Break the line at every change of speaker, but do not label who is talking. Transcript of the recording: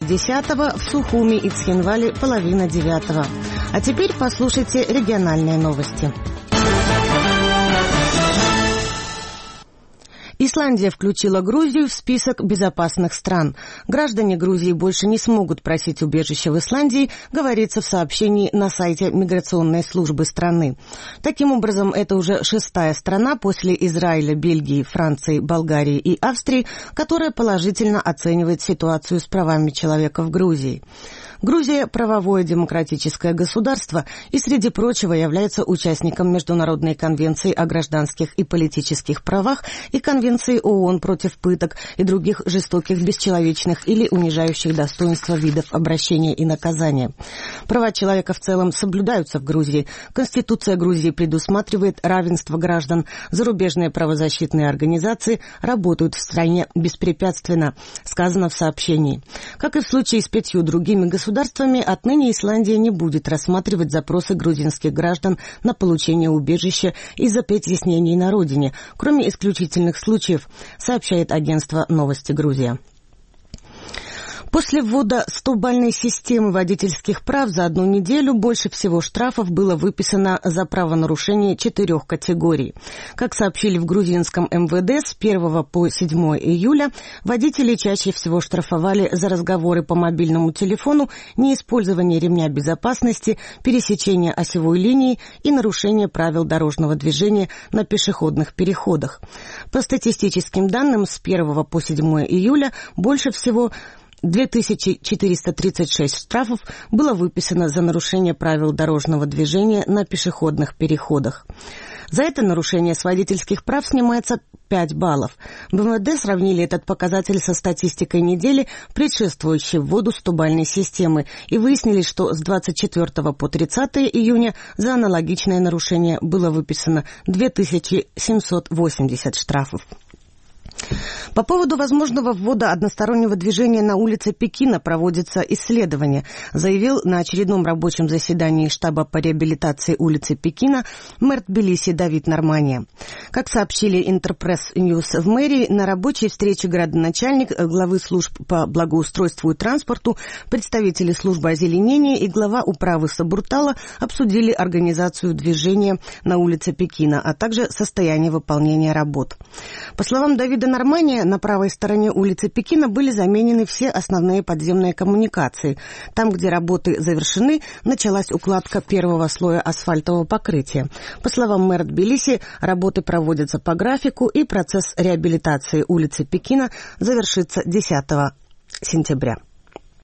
10-го, в Сухуми и Цхинвале половина 9-го. А теперь послушайте региональные новости. Исландия включила Грузию в список безопасных стран. Граждане Грузии больше не смогут просить убежище в Исландии, говорится в сообщении на сайте миграционной службы страны. Таким образом, это уже 6-я страна после Израиля, Бельгии, Франции, Болгарии и Австрии, которая положительно оценивает ситуацию с правами человека в Грузии. Грузия – правовое демократическое государство и, среди прочего, является участником Международной конвенции о гражданских и политических правах и Конвенции ООН против пыток и других жестоких, бесчеловечных или унижающих достоинства видов обращения и наказания. Права человека в целом соблюдаются в Грузии. Конституция Грузии предусматривает равенство граждан. Зарубежные правозащитные организации работают в стране беспрепятственно, сказано в сообщении. Как и в случае с 5 другими государствами, отныне Исландия не будет рассматривать запросы грузинских граждан на получение убежища из-за притеснений на родине, кроме исключительных случаев, сообщает агентство «Новости Грузия». После ввода 100-бальной системы водительских прав за одну неделю больше всего штрафов было выписано за правонарушение 4 категорий. Как сообщили в грузинском МВД, с 1 по 7 июля водители чаще всего штрафовали за разговоры по мобильному телефону, неиспользование ремня безопасности, пересечение осевой линии и нарушение правил дорожного движения на пешеходных переходах. По статистическим данным, с 1 по 7 июля больше всего 2436 штрафов было выписано за нарушение правил дорожного движения на пешеходных переходах. За это нарушение с водительских прав снимается 5 баллов. В МВД сравнили этот показатель со статистикой недели, предшествующей вводу 100-бальной системы, и выяснили, что с 24 по 30 июня за аналогичное нарушение было выписано 2780 штрафов. По поводу возможного ввода одностороннего движения на улице Пекина проводится исследование, заявил на очередном рабочем заседании штаба по реабилитации улицы Пекина мэр Тбилиси Давид Нормания. Как сообщили Интерпресс Ньюс в мэрии, на рабочей встрече градоначальник, главы служб по благоустройству и транспорту, представители службы озеленения и глава управы Сабуртала обсудили организацию движения на улице Пекина, а также состояние выполнения работ. По словам Давида Нормания, на правой стороне улицы Пекина были заменены все основные подземные коммуникации. Там, где работы завершены, началась укладка первого слоя асфальтового покрытия. По словам мэра Тбилиси, работы проводятся по графику, и процесс реабилитации улицы Пекина завершится 10 сентября.